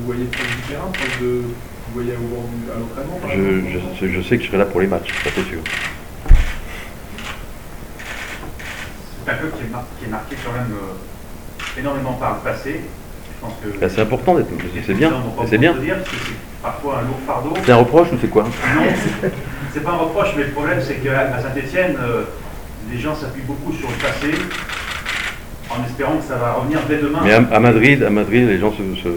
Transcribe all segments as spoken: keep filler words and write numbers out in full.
vous voyez proche du terrain, proche de, vous voyez au bord du, à l'entraînement par je, exemple, je, je sais que je serai là pour les matchs, ça c'est sûr. C'est un club qui est, mar qui est marqué quand même euh, énormément par le passé. Je pense que Ben, c'est important d'être, c'est bien, c'est bien. Dire, parce que c'est parfois un lourd fardeau. C'est un reproche ou c'est quoi? Non, c'est pas un reproche, mais le problème c'est qu'à Saint-Étienne, euh, les gens s'appuient beaucoup sur le passé, en espérant que ça va revenir dès demain. Mais à, à Madrid, à Madrid, les gens se, se...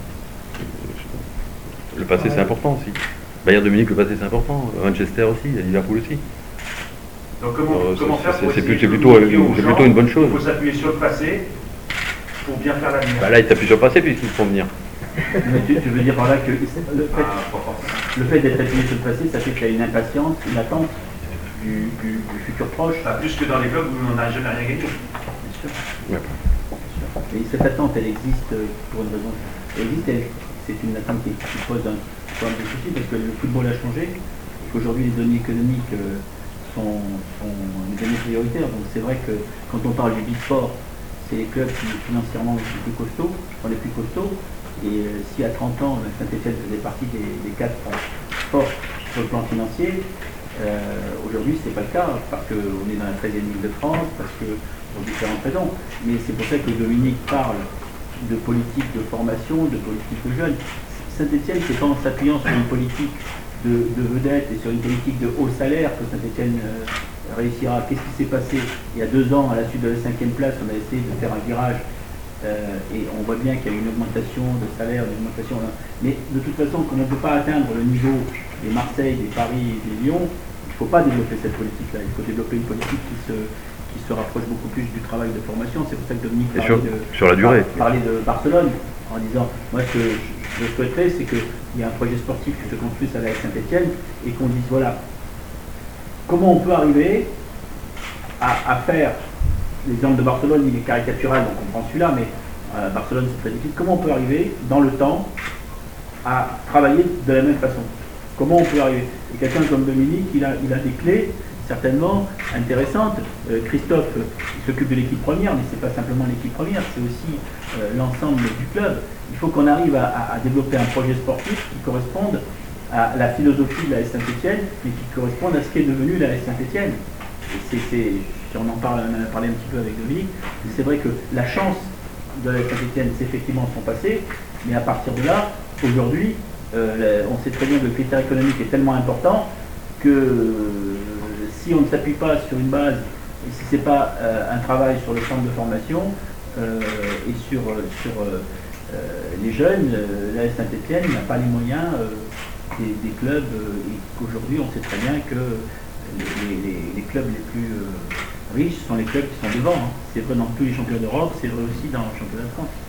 le passé c'est important aussi. Bayern de Munich, le passé c'est important. Manchester aussi, Liverpool aussi. Donc comment, Alors, comment faire pour c'est essayer plutôt, de dire aux c'est gens, plutôt une bonne chose. il faut s'appuyer sur le passé pour bien faire l'avenir. Bah là, ils s'appuient sur le passé puisqu'ils font venir. Mais tu, tu veux dire par là que le fait, Ah, le fait d'être appuyé sur le passé, ça fait qu'il y a une impatience, une attente du, du, du futur proche. Enfin, plus que dans les clubs où on n'a jamais rien gagné. Bien sûr. Ouais. Bien sûr. Et cette attente, elle existe pour une raison. Elle existe, elle- c'est une attente qui, qui pose un problème de souci parce que le football a changé, et qu'aujourd'hui les données économiques euh, sont, sont des données prioritaires. Donc c'est vrai que quand on parle du big four, c'est les clubs qui financièrement les plus costauds, sont les plus costauds. Et euh, si à trente ans, Saint-Étienne faisait partie des, des quatre forts sur le plan financier, euh, aujourd'hui c'est pas le cas parce qu'on est dans la treizième Ligue de France, parce que pour différentes raisons. Mais c'est pour ça que Dominique parle de politique de formation, de politique de jeunes. Saint-Étienne, c'est pas en s'appuyant sur une politique de, de vedettes et sur une politique de haut salaire que Saint-Étienne euh, réussira. Qu'est-ce qui s'est passé il y a deux ans, à la suite de la cinquième place, on a essayé de faire un virage euh, et on voit bien qu'il y a une augmentation de salaire, une augmentation. Là. Mais de toute façon, comme on ne peut pas atteindre le niveau des Marseille, des Paris et des Lyon, il ne faut pas développer cette politique-là. Il faut développer une politique qui se qui se rapproche beaucoup plus du travail de formation. C'est pour ça que Dominique parlait, sur, de, sur la durée. parlait de Barcelone en disant, moi ce que je, je souhaiterais, c'est qu'il y ait un projet sportif qui se construise à la Saint-Étienne et qu'on dise, voilà, comment on peut arriver à, à faire, l'exemple de Barcelone, il est caricatural, donc on prend celui-là, mais euh, Barcelone c'est très difficile, comment on peut arriver dans le temps à travailler de la même façon? Comment on peut arriver? Et quelqu'un comme Dominique, il a, il a des clés certainement intéressantes. Euh, Christophe, euh, il s'occupe de l'équipe première, mais c'est pas simplement l'équipe première, c'est aussi euh, l'ensemble du club. Il faut qu'on arrive à, à, à développer un projet sportif qui corresponde à la philosophie de la S Saint-Étienne, mais qui corresponde à ce qu'est devenu la S Saint-Étienne. Et c'est, c'est, si on en parle, on en a parlé un petit peu avec Dominique, c'est vrai que la chance de la S Saint-Étienne, c'est effectivement son passé, mais à partir de là, aujourd'hui, euh, on sait très bien que le critère économique est tellement important que euh, si on ne s'appuie pas sur une base, et si ce n'est pas euh, un travail sur le centre de formation euh, et sur, euh, sur euh, euh, les jeunes, euh, la S Saint-Étienne n'a pas les moyens euh, des, des clubs, euh, et qu'aujourd'hui on sait très bien que les, les, les clubs les plus euh, riches sont les clubs qui sont devant. Hein. C'est vrai dans tous les championnats d'Europe, c'est vrai aussi dans le championnat de France.